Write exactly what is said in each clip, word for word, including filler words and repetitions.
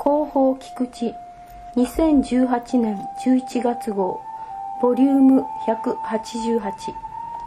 広報菊池にせんじゅうはちねんじゅういちがつ号ボリュームひゃくはちじゅうはち。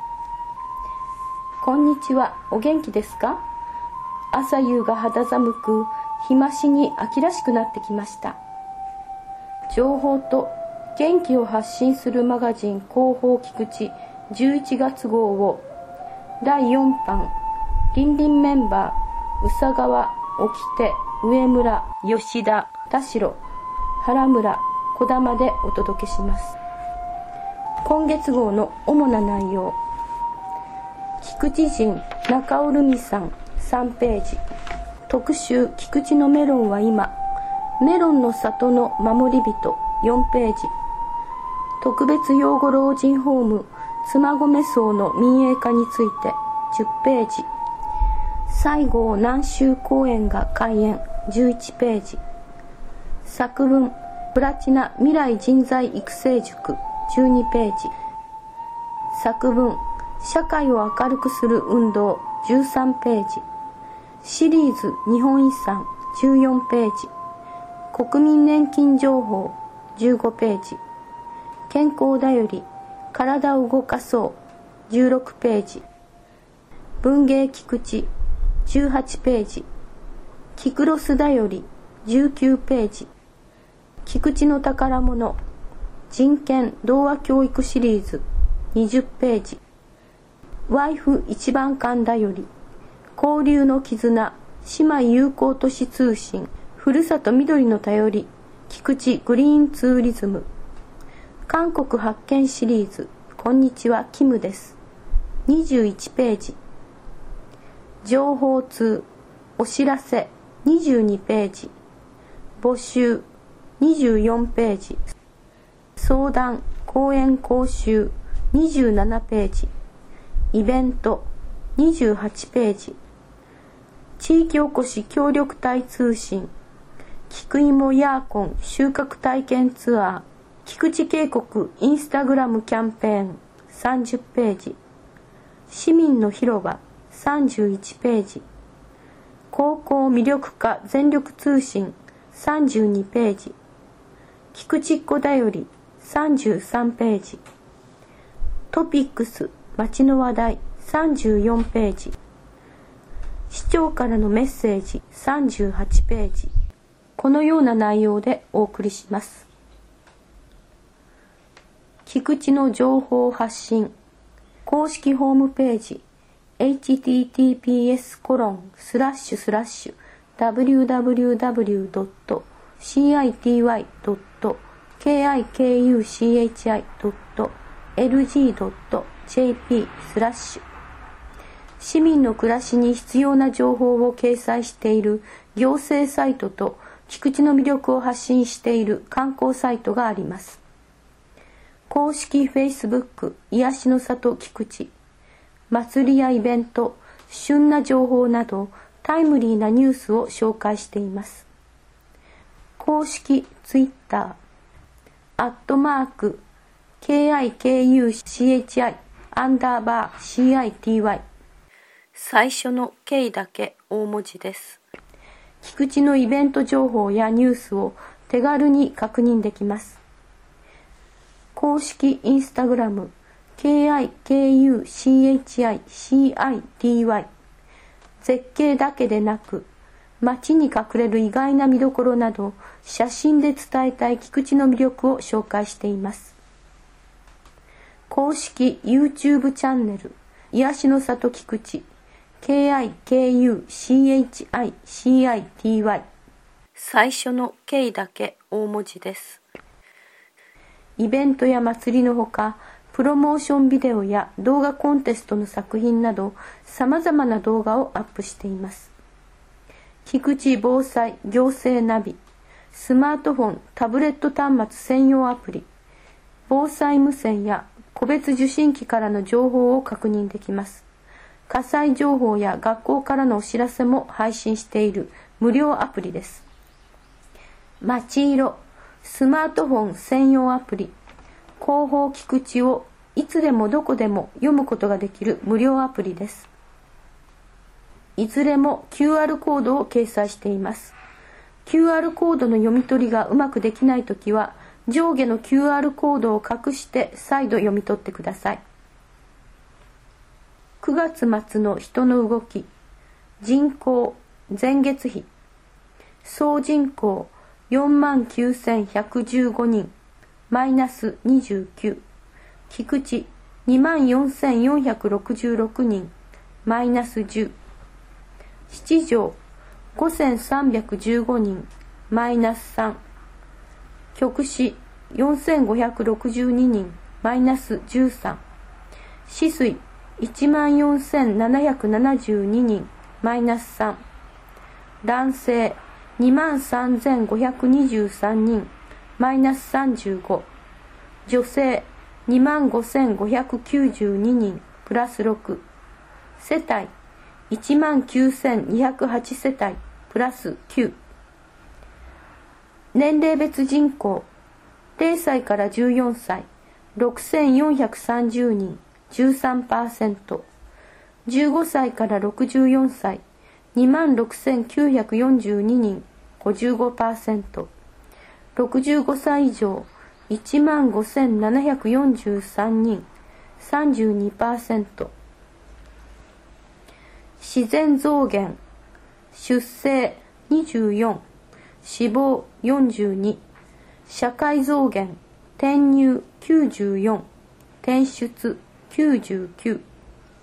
こんにちは、お元気ですか？朝夕が肌寒く日増しに秋らしくなってきました。情報と元気を発信するマガジン広報菊池じゅういちがつ号をだいよんばんりんりんメンバー宇佐川、沖手、上村、吉田、田代、原村、小玉でお届けします。今月号の主な内容。菊池人中尾留美さんさんページ。特集菊池のメロンは今。メロンの里の守り人よんページ。特別養護老人ホーム妻込荘の民営化についてじゅっページ。西郷南州公園が開園じゅういちページ。作文プラチナ未来人材育成塾じゅうにページ。作文社会を明るくする運動じゅうさんページ。シリーズ日本遺産じゅうよんページ。国民年金情報じゅうごページ。健康だより体を動かそうじゅうろくページ。文芸菊池じゅうはちページ。キクロスだよりじゅうきゅうページ。菊池の宝物人権童話教育シリーズにじゅっページ。ワイフ一番館だより交流の絆姉妹友好都市通信ふるさと緑の頼り菊池グリーンツーリズム。韓国発見シリーズこんにちはキムですにじゅういちページ。情報通お知らせにじゅうにページ。募集にじゅうよんページ。相談講演講習にじゅうななページ。イベントにじゅうはちページ。地域おこし協力隊通信菊芋ヤーコン収穫体験ツアー菊池渓谷インスタグラムキャンペーンさんじゅっページ。市民の広場さんじゅういちページ。高校魅力化全力通信さんじゅうにページ。菊池っ子だよりさんじゅうさんページ。トピックス街の話題さんじゅうよんページ。市長からのメッセージさんじゅうはちページ。このような内容でお送りします。菊池の情報発信公式ホームページ エイチティーティーピーエスコロンスラッシュスラッシュダブリューダブリューダブリュードットシーアイティーワイドットケーアイケーユーシーエイチアイドットエルジードットジェーピースラッシュ市民の暮らしに必要な情報を掲載している行政サイトと菊池の魅力を発信している観光サイトがあります。公式 Facebook 癒しの里菊池祭りやイベント旬な情報などタイムリーなニュースを紹介しています。公式 Twitter アットマーク ケーアイケーユーシーエイチアイ アンダーバー シーアイティーワイ 最初の K だけ大文字です。菊池のイベント情報やニュースを手軽に確認できます。公式インスタグラム ケーアイケーユーシーエイチアイシーアイティーワイ 絶景だけでなく街に隠れる意外な見どころなど写真で伝えたい菊池の魅力を紹介しています。公式 YouTube チャンネル癒しの里菊池 ケーアイケーユーシーエイチアイシーアイティーワイ 最初の K だけ大文字です。イベントや祭りのほかプロモーションビデオや動画コンテストの作品など様々な動画をアップしています。菊池防災行政ナビスマートフォンタブレット端末専用アプリ防災無線や個別受信機からの情報を確認できます。火災情報や学校からのお知らせも配信している無料アプリです。まちいろスマートフォン専用アプリ広報菊池をいつでもどこでも読むことができる無料アプリです。いずれも キューアール コードを掲載しています。 キューアール コードの読み取りがうまくできないときは、上下の キューアール コードを隠して再度読み取ってください。くがつ末の人の動き。人口、前月比。総人口 よんまんきゅうせんひゃくじゅうごにん、マイナスにじゅうきゅう。菊池 にまんよんせんよんひゃくろくじゅうろくにん、マイナスじゅう。七条ごせんさんびゃくじゅうごにん、マイナスさん。局市よんせんごひゃくろくじゅうににん、マイナスじゅうさん。止水いちまんよんせんななひゃくななじゅうににん、マイナスさん。男性にまんさんぜんごひゃくにじゅうさんにん、マイナスさんじゅうご。女性にまんごせんごひゃくきゅうじゅうににん、プラスろく。世帯いちまんきゅうせんにひゃくはち世帯、プラスきゅう。年齢別人口ゼロさいからじゅうよんさい、ろくせんよんひゃくさんじゅうにん、じゅうさんパーセント。じゅうごさいからろくじゅうよんさい、にまんろくせんきゅうひゃくよんじゅうににん、ごじゅうごパーセント。ろくじゅうごさい以上いちまんごせんななひゃくよんじゅうさんにん、さんじゅうにパーセント。自然増減。出生にじゅうよん、死亡よんじゅうに。社会増減。転入きゅうじゅうよん、転出きゅうじゅうきゅう。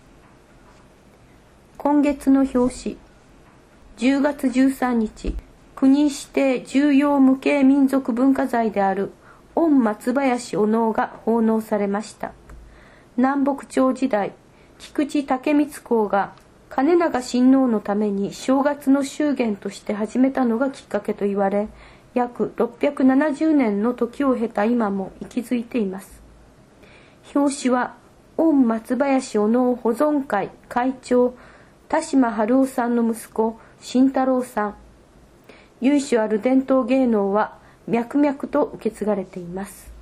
今月の表紙。じゅうがつじゅうさんにち、国指定重要無形民族文化財である御松林お能が奉納されました。南北朝時代、菊池武光公が金長親王のために正月の祝言として始めたのがきっかけと言われ、約ろっぴゃくななじゅうねんの時を経た今も息づいています。表紙は御松林お能保存会会長田島春夫さんの息子慎太郎さん。由緒ある伝統芸能は脈々と受け継がれています。